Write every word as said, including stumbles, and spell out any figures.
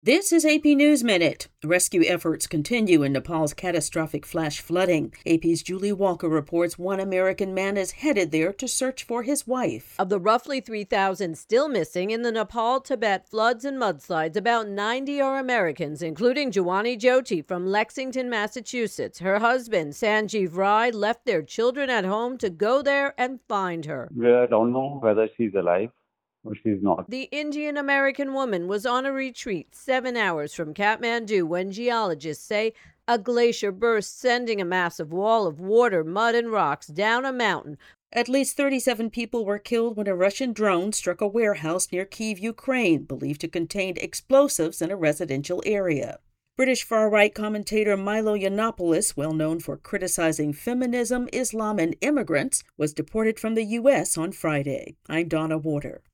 This is A P News Minute. Rescue efforts continue in Nepal's catastrophic flash flooding. A P's Julie Walker reports one American man is headed there to search for his wife. Of the roughly three thousand still missing in the Nepal-Tibet floods and mudslides, about ninety are Americans, including Jawani Jyoti from Lexington, Massachusetts. Her husband, Sanjeev Rai, left their children at home to go there and find her. We don't know whether she's alive. She's not. The Indian-American woman was on a retreat seven hours from Kathmandu when geologists say a glacier burst, sending a massive wall of water, mud, and rocks down a mountain. At least thirty-seven people were killed when a Russian drone struck a warehouse near Kyiv, Ukraine, believed to contain explosives in a residential area. British far-right commentator Milo Yiannopoulos, well known for criticizing feminism, Islam, and immigrants, was deported from the U S on Friday. I'm Donna Warder.